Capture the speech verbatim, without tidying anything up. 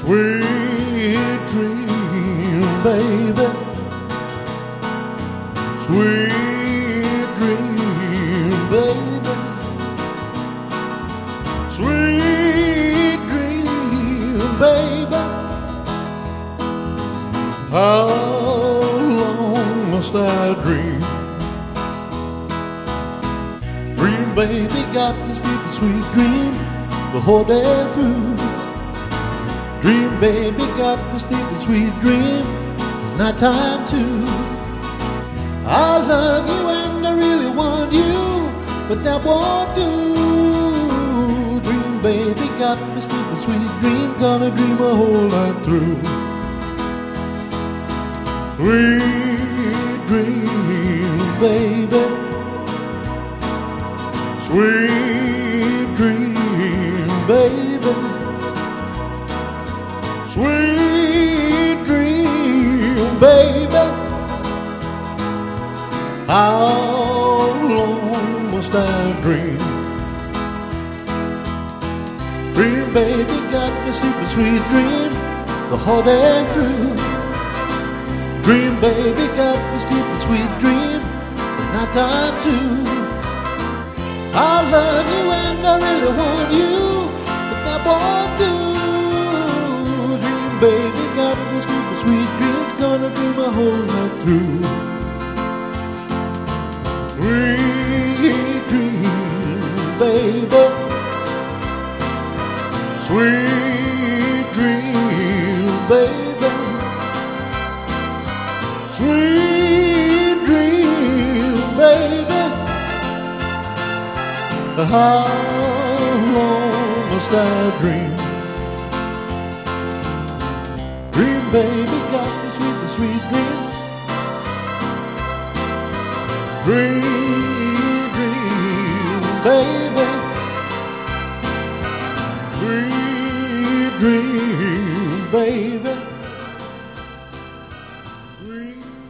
Sweet dream, baby. Sweet dream, baby. Sweet dream, baby. How long must I dream? Dream, baby, got me sleeping, sweet dream, the whole day through. Dream, baby, got me sleeping, sweet dream, it's not time to. I love you and I really want you, but that won't do. Dream, baby, got me sleeping, sweet dream, gonna dream a whole night through. Sweet dream, baby. Sweet dream, baby. Sweet dream, baby. How long must I dream? Dream, baby, got me sleeping, sweet dream, the whole day through. Dream, baby, got me sleeping, sweet dream, but not time to. I love you and I really want you, but that won't do. Dream, baby, got me sleeping, sweet dreams, gonna dream my whole night through. Sweet dream, baby. Sweet dream, baby. Sweet dream, baby. How long must I dream? Dream, baby, got me sweet, the sweet dream. Dream, dream, baby. Sweet dream, baby. Sweet